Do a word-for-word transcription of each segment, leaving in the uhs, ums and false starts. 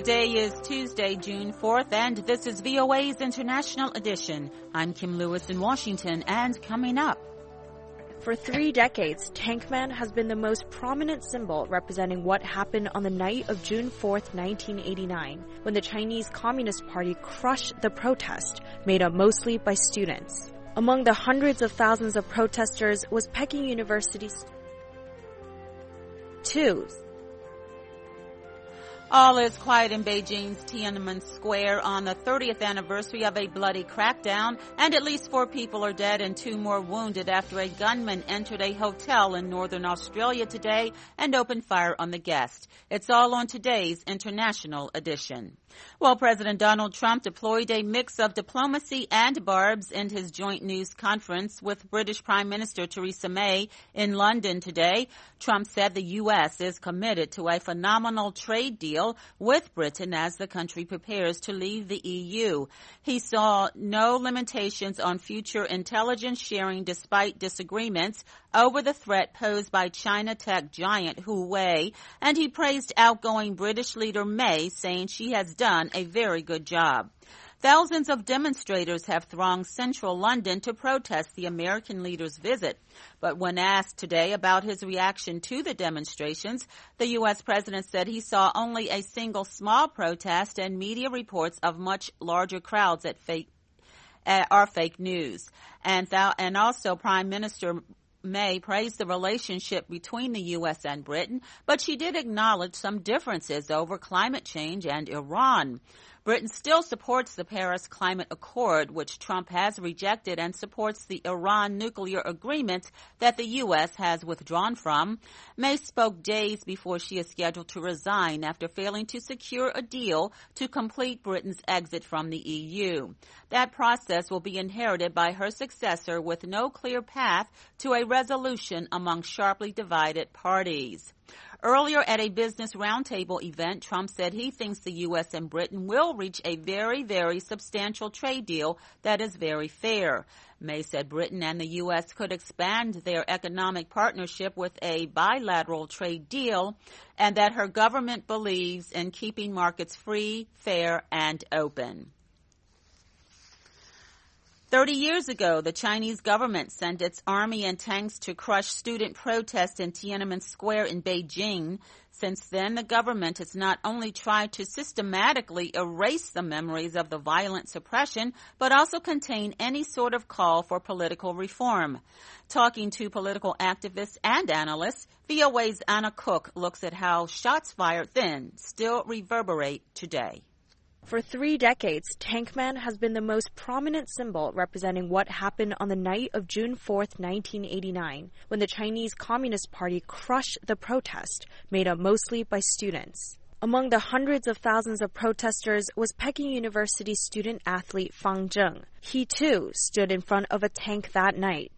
Today is Tuesday, June fourth, and this is V O A's International Edition. I'm Kim Lewis in Washington, and coming up. For three decades, Tank Man has been the most prominent symbol representing what happened on the night of June fourth, nineteen eighty-nine, when the Chinese Communist Party crushed the protest, made up mostly by students. Among the hundreds of thousands of protesters was Peking University's two. All is quiet in Beijing's Tiananmen Square on the thirtieth anniversary of a bloody crackdown, and at least four people are dead and two more wounded after a gunman entered a hotel in northern Australia today and opened fire on the guest. It's all on today's International Edition. Well, President Donald Trump deployed a mix of diplomacy and barbs in his joint news conference with British Prime Minister Theresa May in London today. Trump said the U S is committed to a phenomenal trade deal with Britain as the country prepares to leave the E U. He saw no limitations on future intelligence sharing despite disagreements over the threat posed by China tech giant Huawei, and he praised outgoing British leader May, saying she has done a very good job. Thousands of demonstrators have thronged central London to protest the American leader's visit. But when asked today about his reaction to the demonstrations, the U S president said he saw only a single small protest, and media reports of much larger crowds at fake, uh, are fake news. And, th- and also Prime Minister May praised the relationship between the U S and Britain, but she did acknowledge some differences over climate change and Iran. Britain still supports the Paris Climate Accord, which Trump has rejected, and supports the Iran nuclear agreement that the U S has withdrawn from. May spoke days before she is scheduled to resign after failing to secure a deal to complete Britain's exit from the E U. That process will be inherited by her successor with no clear path to a resolution among sharply divided parties. Earlier at a business roundtable event, Trump said he thinks the U S and Britain will reach a very, very substantial trade deal that is very fair. May said Britain and the U S could expand their economic partnership with a bilateral trade deal, and that her government believes in keeping markets free, fair, and open. Thirty years ago, the Chinese government sent its army and tanks to crush student protests in Tiananmen Square in Beijing. Since then, the government has not only tried to systematically erase the memories of the violent suppression, but also contain any sort of call for political reform. Talking to political activists and analysts, V O A's Anna Cook looks at how shots fired then still reverberate today. For three decades, Tank Man has been the most prominent symbol representing what happened on the night of June fourth, nineteen eighty-nine, when the Chinese Communist Party crushed the protest, made up mostly by students. Among the hundreds of thousands of protesters was Peking University student-athlete Fang Zheng. He, too, stood in front of a tank that night.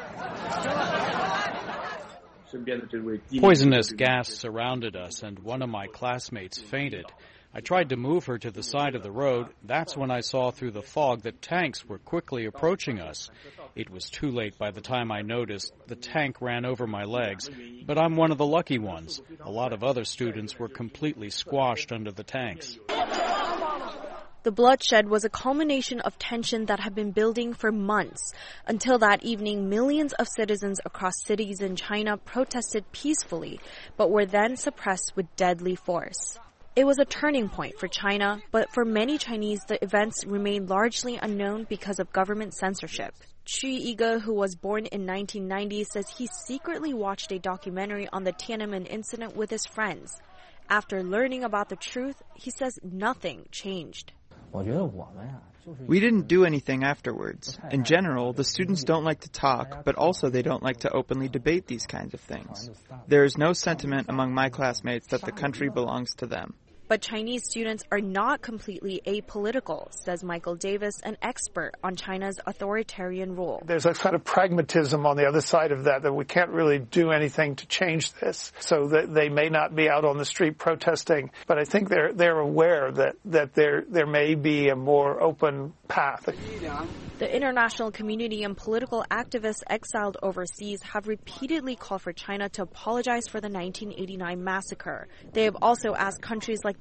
Poisonous gas surrounded us, and one of my classmates fainted. I tried to move her to the side of the road. That's when I saw through the fog that tanks were quickly approaching us. It was too late by the time I noticed. The tank ran over my legs, but I'm one of the lucky ones. A lot of other students were completely squashed under the tanks. The bloodshed was a culmination of tension that had been building for months. Until that evening, millions of citizens across cities in China protested peacefully, but were then suppressed with deadly force. It was a turning point for China, but for many Chinese, the events remained largely unknown because of government censorship. Xu Yiga, who was born in nineteen ninety, says he secretly watched a documentary on the Tiananmen incident with his friends. After learning about the truth, he says nothing changed. We didn't do anything afterwards. In general, the students don't like to talk, but also they don't like to openly debate these kinds of things. There is no sentiment among my classmates that the country belongs to them. But Chinese students are not completely apolitical, says Michael Davis, an expert on China's authoritarian rule. There's a kind of pragmatism on the other side of that, that we can't really do anything to change this, so that they may not be out on the street protesting. But I think they're they're aware that, that there there may be a more open path. The international community and political activists exiled overseas have repeatedly called for China to apologize for the nineteen eighty-nine massacre. They have also asked countries like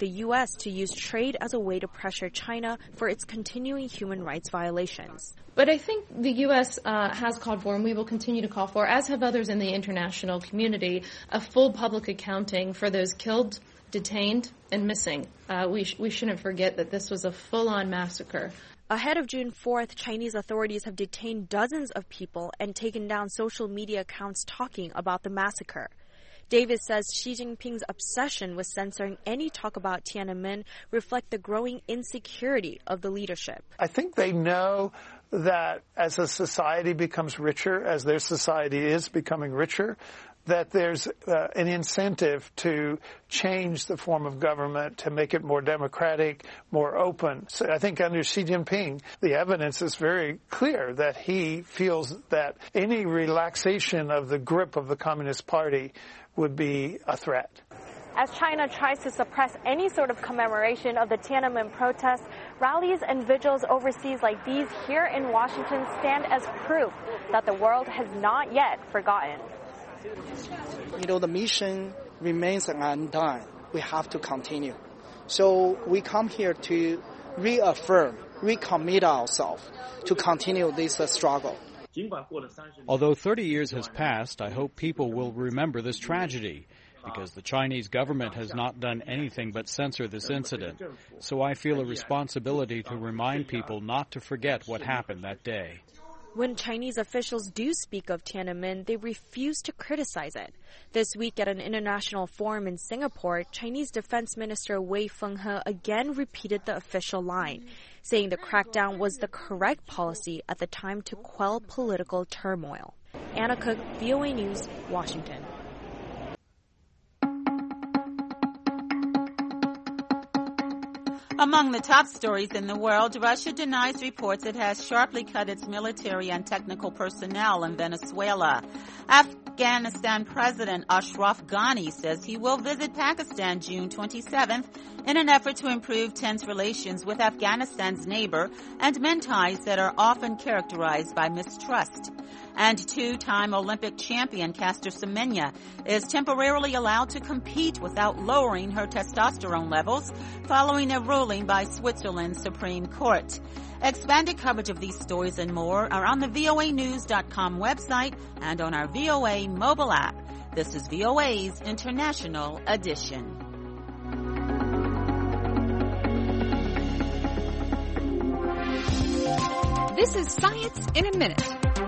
the U S to use trade as a way to pressure China for its continuing human rights violations. But I think the U S uh, has called for, and we will continue to call for, as have others in the international community, a full public accounting for those killed, detained, and missing. Uh, we, sh- we shouldn't forget that this was a full-on massacre. Ahead of June fourth, Chinese authorities have detained dozens of people and taken down social media accounts talking about the massacre. Davis says Xi Jinping's obsession with censoring any talk about Tiananmen reflect the growing insecurity of the leadership. I think they know that as a society becomes richer, as their society is becoming richer, that there's uh, an incentive to change the form of government, to make it more democratic, more open. So I think under Xi Jinping, the evidence is very clear that he feels that any relaxation of the grip of the Communist Party would be a threat. As China tries to suppress any sort of commemoration of the Tiananmen protests, rallies and vigils overseas like these here in Washington stand as proof that the world has not yet forgotten. You know, the mission remains undone. We have to continue. So we come here to reaffirm, recommit ourselves to continue this uh, struggle. Although thirty years has passed, I hope people will remember this tragedy, because the Chinese government has not done anything but censor this incident. So I feel a responsibility to remind people not to forget what happened that day. When Chinese officials do speak of Tiananmen, they refuse to criticize it. This week at an international forum in Singapore, Chinese Defense Minister Wei Fenghe again repeated the official line, saying the crackdown was the correct policy at the time to quell political turmoil. Anna Cook, V O A News, Washington. Among the top stories in the world, Russia denies reports it has sharply cut its military and technical personnel in Venezuela. Afghanistan President Ashraf Ghani says he will visit Pakistan June twenty-seventh in an effort to improve tense relations with Afghanistan's neighbor and mend ties that are often characterized by mistrust. And two-time Olympic champion Caster Semenya is temporarily allowed to compete without lowering her testosterone levels following a ruling by Switzerland's Supreme Court. Expanded coverage of these stories and more are on the V O A news dot com website and on our V O A mobile app. This is V O A's International Edition. This is Science in a Minute.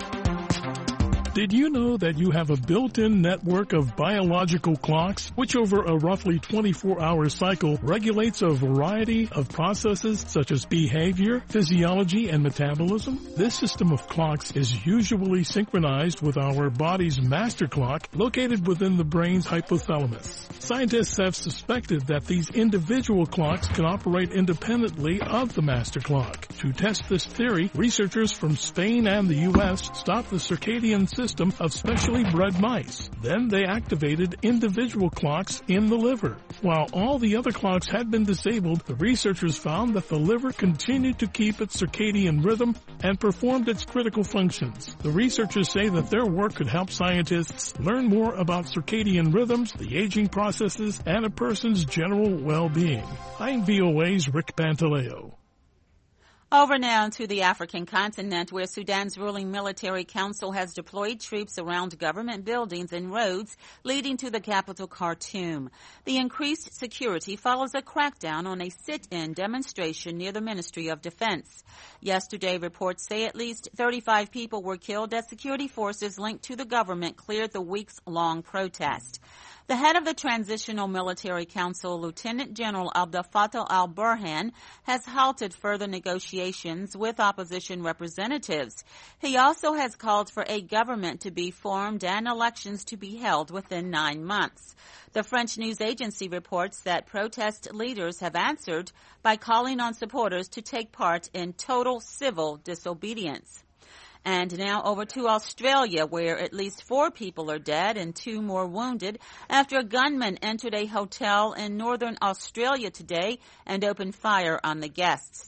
Did you know that you have a built-in network of biological clocks, which over a roughly twenty-four hour cycle regulates a variety of processes such as behavior, physiology, and metabolism? This system of clocks is usually synchronized with our body's master clock located within the brain's hypothalamus. Scientists have suspected that these individual clocks can operate independently of the master clock. To test this theory, researchers from Spain and the U S stopped the circadian system system of specially bred mice. Then they activated individual clocks in the liver. While all the other clocks had been disabled, the researchers found that the liver continued to keep its circadian rhythm and performed its critical functions. The researchers say that their work could help scientists learn more about circadian rhythms, the aging processes, and a person's general well-being. I'm V O A's Rick Pantaleo. Over now to the African continent, where Sudan's ruling military council has deployed troops around government buildings and roads leading to the capital, Khartoum. The increased security follows a crackdown on a sit-in demonstration near the Ministry of Defense. Yesterday, reports say at least thirty-five people were killed as security forces linked to the government cleared the weeks-long protest. The head of the Transitional Military Council, Lieutenant General Abdel Fattah al-Burhan, has halted further negotiations with opposition representatives. He also has called for a government to be formed and elections to be held within nine months. The French news agency reports that protest leaders have answered by calling on supporters to take part in total civil disobedience. And now over to Australia, where at least four people are dead and two more wounded after a gunman entered a hotel in northern Australia today and opened fire on the guests.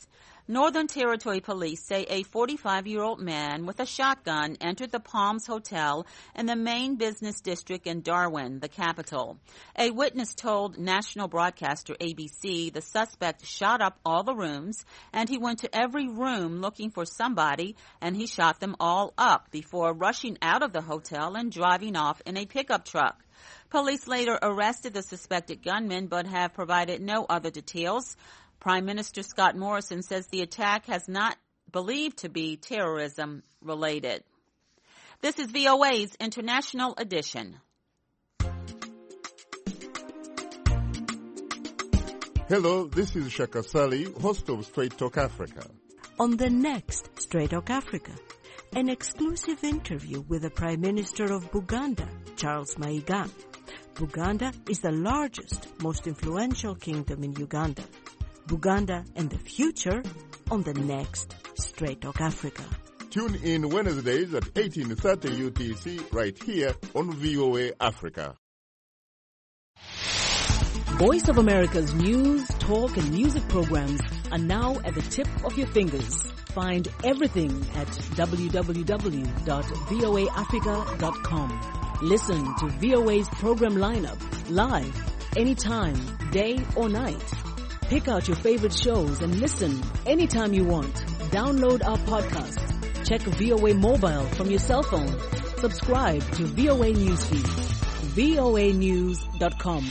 Northern Territory police say a forty-five-year-old man with a shotgun entered the Palms Hotel in the main business district in Darwin, the capital. A witness told national broadcaster A B C the suspect shot up all the rooms, and he went to every room looking for somebody, and he shot them all up before rushing out of the hotel and driving off in a pickup truck. Police later arrested the suspected gunman but have provided no other details. Prime Minister Scott Morrison says the attack has not believed to be terrorism related. This is V O A's International Edition. Hello, this is Shaka Sali, host of Straight Talk Africa. On the next Straight Talk Africa, an exclusive interview with the Prime Minister of Buganda, Charles Mayiga. Buganda is the largest, most influential kingdom in Uganda. Buganda and the future on the next Straight Talk Africa. Tune in Wednesdays at eighteen thirty U T C right here on V O A Africa. Voice of America's news, talk, and music programs are now at the tip of your fingers. Find everything at w w w dot v o a africa dot com. Listen to V O A's program lineup live, anytime, day or night. Pick out your favorite shows and listen anytime you want. Download our podcast. Check V O A Mobile from your cell phone. Subscribe to V O A Newsfeed. v o a news dot com.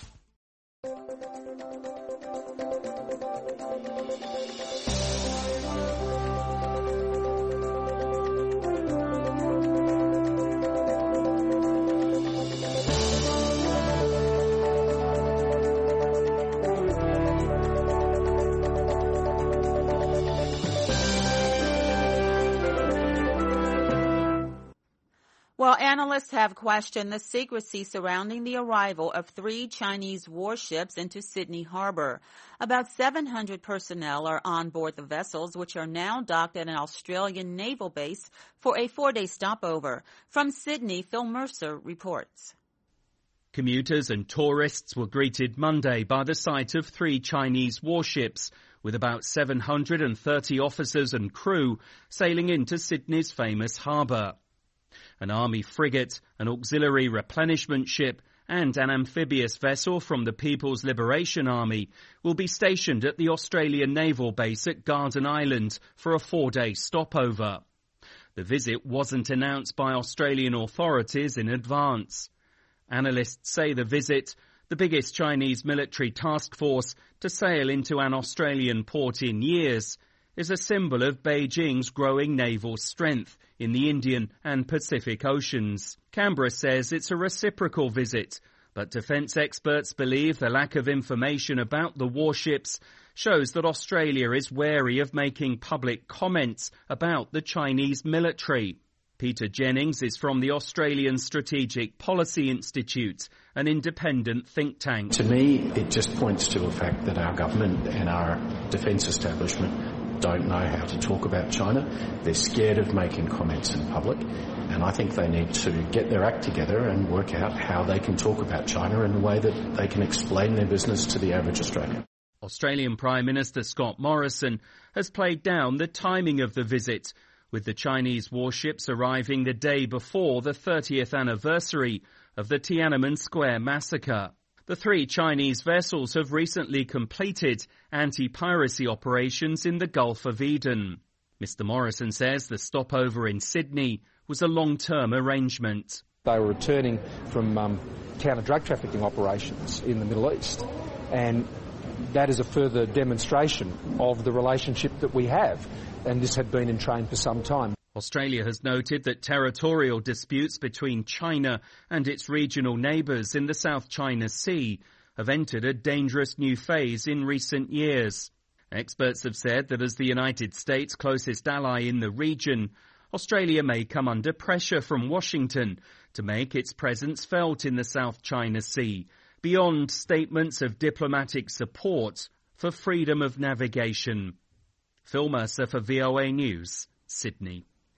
Well, analysts have questioned the secrecy surrounding the arrival of three Chinese warships into Sydney Harbor. About seven hundred personnel are on board the vessels, which are now docked at an Australian naval base for a four-day stopover. From Sydney, Phil Mercer reports. Commuters and tourists were greeted Monday by the sight of three Chinese warships, with about seven hundred thirty officers and crew sailing into Sydney's famous harbour. An army frigate, an auxiliary replenishment ship and an amphibious vessel from the People's Liberation Army will be stationed at the Australian naval base at Garden Island for a four-day stopover. The visit wasn't announced by Australian authorities in advance. Analysts say the visit, the biggest Chinese military task force to sail into an Australian port in years, is a symbol of Beijing's growing naval strength in the Indian and Pacific Oceans. Canberra says it's a reciprocal visit, but defence experts believe the lack of information about the warships shows that Australia is wary of making public comments about the Chinese military. Peter Jennings is from the Australian Strategic Policy Institute, an independent think tank. To me, it just points to a fact that our government and our defence establishment don't know how to talk about China. They're scared of making comments in public, and I think they need to get their act together and work out how they can talk about China in a way that they can explain their business to the average Australian. Australian Prime Minister Scott Morrison has played down the timing of the visit, with the Chinese warships arriving the day before the thirtieth anniversary of the Tiananmen Square massacre. The three Chinese vessels have recently completed anti-piracy operations in the Gulf of Eden. Mister Morrison says the stopover in Sydney was a long-term arrangement. They were returning from um, counter-drug trafficking operations in the Middle East, and that is a further demonstration of the relationship that we have, and this had been in train for some time. Australia has noted that territorial disputes between China and its regional neighbours in the South China Sea have entered a dangerous new phase in recent years. Experts have said that as the United States' closest ally in the region, Australia may come under pressure from Washington to make its presence felt in the South China Sea, beyond statements of diplomatic support for freedom of navigation. Phil Mercer for V O A News, Sydney.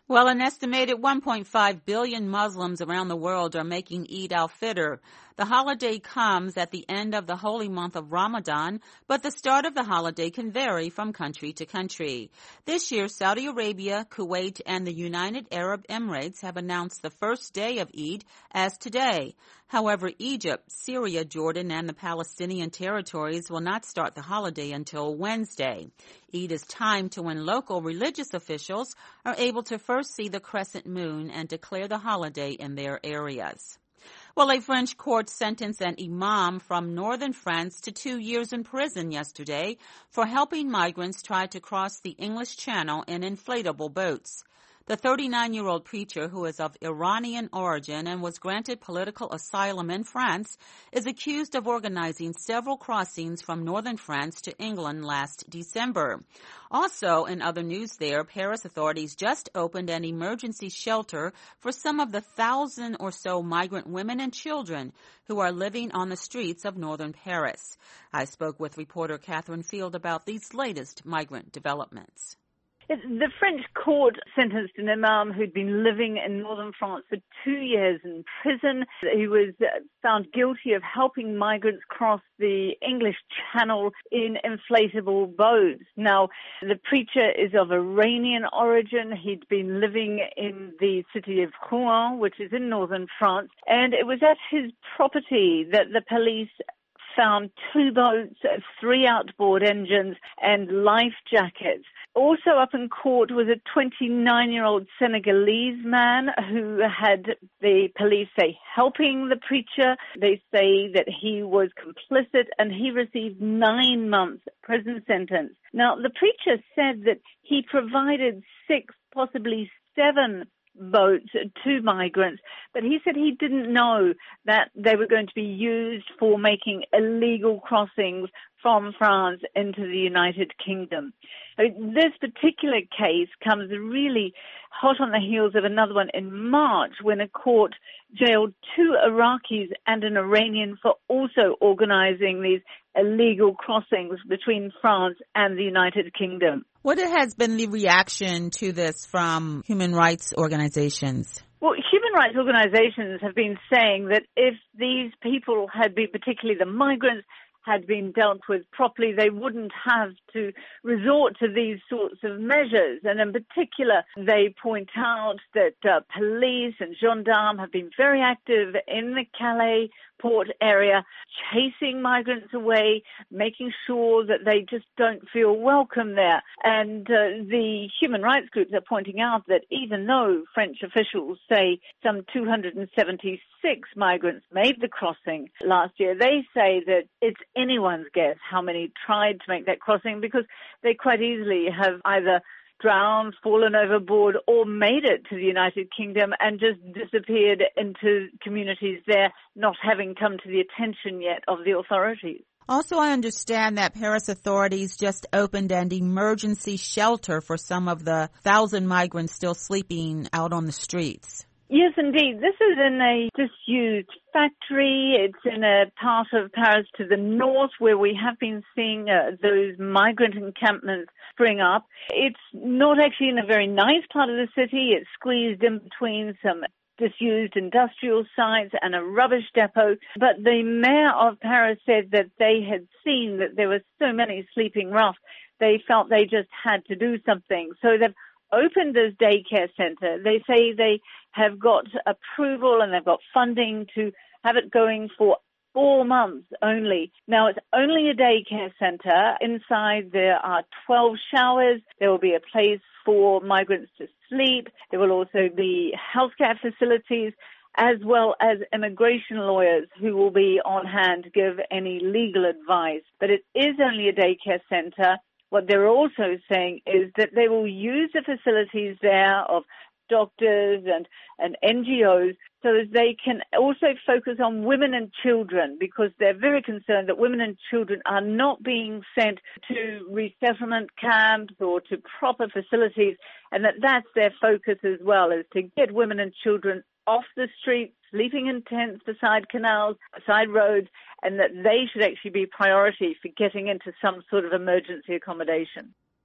Well, an estimated one point five billion Muslims around the world are making Eid al-Fitr. The holiday comes at the end of the holy month of Ramadan, but the start of the holiday can vary from country to country. This year, Saudi Arabia, Kuwait, and the United Arab Emirates have announced the first day of Eid as today. However, Egypt, Syria, Jordan, and the Palestinian territories will not start the holiday until Wednesday. Eid is timed to when local religious officials are able to first see the crescent moon and declare the holiday in their areas. Well, a French court sentenced an imam from northern France to two years in prison yesterday for helping migrants try to cross the English Channel in inflatable boats. The thirty-nine-year-old preacher, who is of Iranian origin and was granted political asylum in France, is accused of organizing several crossings from northern France to England last December. Also, in other news there, Paris authorities just opened an emergency shelter for some of the thousand or so migrant women and children who are living on the streets of northern Paris. I spoke with reporter Catherine Field about these latest migrant developments. The French court sentenced an imam who'd been living in northern France for two years in prison. He was found guilty of helping migrants cross the English Channel in inflatable boats. Now, the preacher is of Iranian origin. He'd been living in the city of Rouen, which is in northern France, and it was at his property that the police found two boats, three outboard engines, and life jackets. Also up in court was a twenty-nine-year-old Senegalese man who had the police say helping the preacher. They say that he was complicit and he received nine months prison sentence. Now, the preacher said that he provided six, possibly seven boats to migrants, but he said he didn't know that they were going to be used for making illegal crossings from France into the United Kingdom. This particular case comes really hot on the heels of another one in March when a court jailed two Iraqis and an Iranian for also organizing these illegal crossings between France and the United Kingdom. What has been the reaction to this from human rights organizations? Well, human rights organizations have been saying that if these people had been, particularly the migrants, had been dealt with properly, they wouldn't have to resort to these sorts of measures. And in particular, they point out that uh, police and gendarmes have been very active in the Calais port area, chasing migrants away, making sure that they just don't feel welcome there. And uh, the human rights groups are pointing out that even though French officials say some two hundred seventy-six migrants made the crossing last year, they say that it's anyone's guess how many tried to make that crossing because they quite easily have either drowned, fallen overboard, or made it to the United Kingdom and just disappeared into communities there, not having come to the attention yet of the authorities. Also, I understand that Paris authorities just opened an emergency shelter for some of the thousand migrants still sleeping out on the streets. Yes, indeed. This is in a disused factory. It's in a part of Paris to the north where we have been seeing uh, those migrant encampments spring up. It's not actually in a very nice part of the city. It's squeezed in between some disused industrial sites and a rubbish depot. But the mayor of Paris said that they had seen that there were so many sleeping rough, they felt they just had to do something. So they've opened this daycare center. They say they have got approval and they've got funding to have it going for four months only. Now, it's only a daycare center. Inside there are twelve showers. There will be a place for migrants to sleep. There will also be healthcare facilities as well as immigration lawyers who will be on hand to give any legal advice. But it is only a daycare center. What they're also saying is that they will use the facilities there of doctors and, and N G Os so that they can also focus on women and children because they're very concerned that women and children are not being sent to resettlement camps or to proper facilities and that that's their focus as well, is to get women and children off the streets, sleeping in tents beside canals, beside roads, and that they should actually be priority for getting into some sort of emergency accommodation.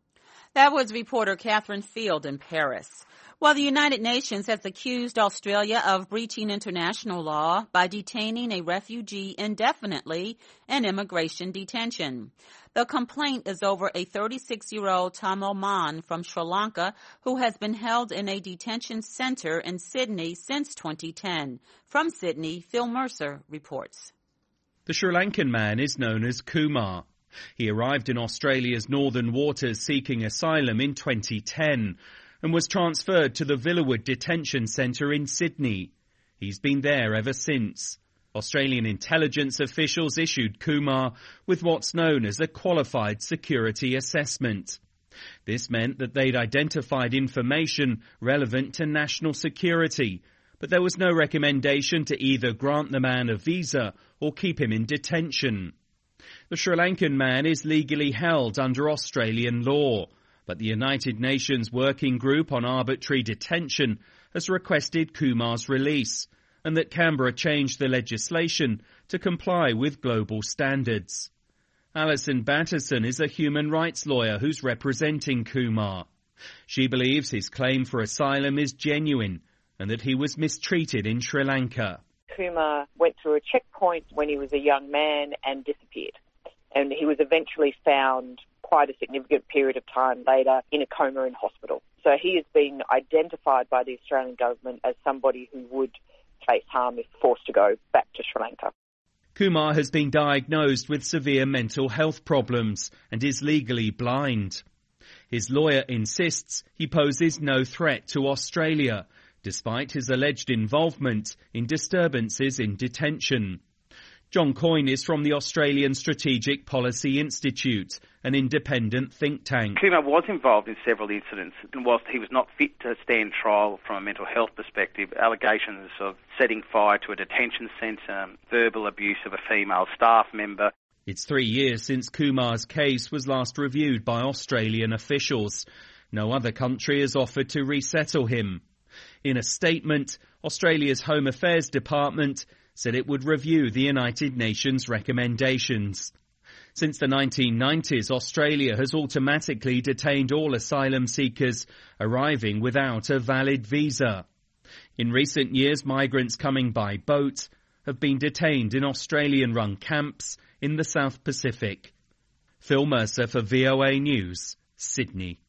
That was reporter Catherine Field in Paris. Well, the United Nations has accused Australia of breaching international law by detaining a refugee indefinitely in immigration detention. The complaint is over a thirty-six-year-old Tamil man from Sri Lanka who has been held in a detention center in Sydney since twenty ten. From Sydney, Phil Mercer reports. The Sri Lankan man is known as Kumar. He arrived in Australia's northern waters seeking asylum in twenty ten and was transferred to the Villawood Detention Centre in Sydney. He's been there ever since. Australian intelligence officials issued Kumar with what's known as a qualified security assessment. This meant that they'd identified information relevant to national security, but there was no recommendation to either grant the man a visa or keep him in detention. The Sri Lankan man is legally held under Australian law, but the United Nations Working Group on Arbitrary Detention has requested Kumar's release, and that Canberra change the legislation to comply with global standards. Alison Batterson is a human rights lawyer who's representing Kumar. She believes his claim for asylum is genuine and that he was mistreated in Sri Lanka. Kumar went through a checkpoint when he was a young man and disappeared. And he was eventually found quite a significant period of time later in a coma in hospital. So he has been identified by the Australian government as somebody who would face harm if forced to go back to Sri Lanka. Kumar has been diagnosed with severe mental health problems and is legally blind. His lawyer insists he poses no threat to Australia, despite his alleged involvement in disturbances in detention. John Coyne is from the Australian Strategic Policy Institute, an independent think tank. Kumar was involved in several incidents, and whilst he was not fit to stand trial from a mental health perspective, allegations of setting fire to a detention centre, verbal abuse of a female staff member. It's three years since Kumar's case was last reviewed by Australian officials. No other country has offered to resettle him. In a statement, Australia's Home Affairs Department said it would review the United Nations recommendations. Since the nineteen nineties, Australia has automatically detained all asylum seekers arriving without a valid visa. In recent years, migrants coming by boat have been detained in Australian-run camps in the South Pacific. Phil Mercer for V O A News, Sydney.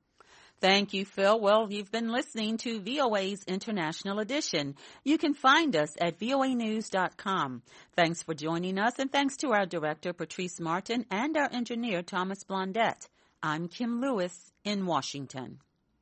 Thank you, Phil. Well, you've been listening to V O A's International Edition. You can find us at V O A news dot com. Thanks for joining us, and thanks to our director, Patrice Martin, and our engineer, Thomas Blondette. I'm Kim Lewis in Washington.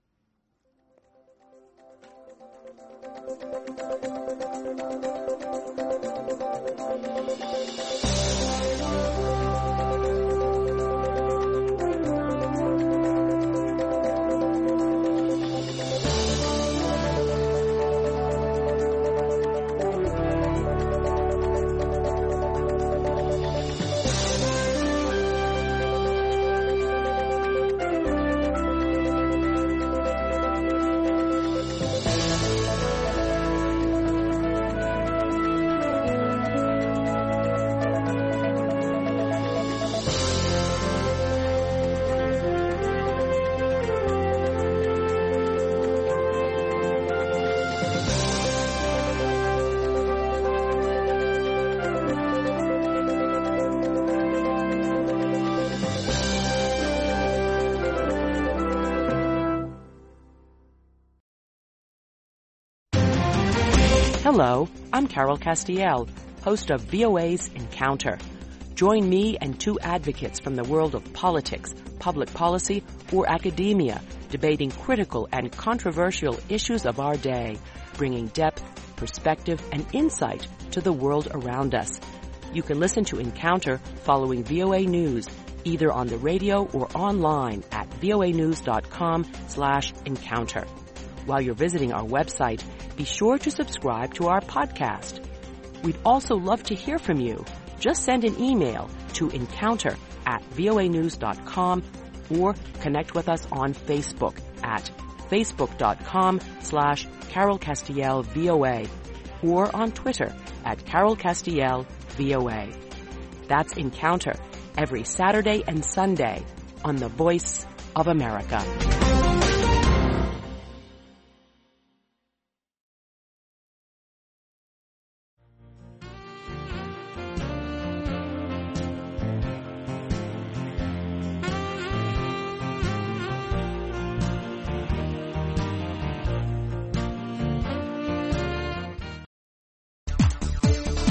Hello, I'm Carol Castiel, host of V O A's Encounter. Join me and two advocates from the world of politics, public policy, or academia, debating critical and controversial issues of our day, bringing depth, perspective, and insight to the world around us. You can listen to Encounter following V O A News, either on the radio or online at voanews.com slash encounter. While you're visiting our website, be sure to subscribe to our podcast. We'd also love to hear from you. Just send an email to encounter at voanews.com or connect with us on Facebook at facebook.com slash Carol Castiel VOA or on Twitter at Carol Castiel VOA. That's Encounter every Saturday and Sunday on the Voice of America.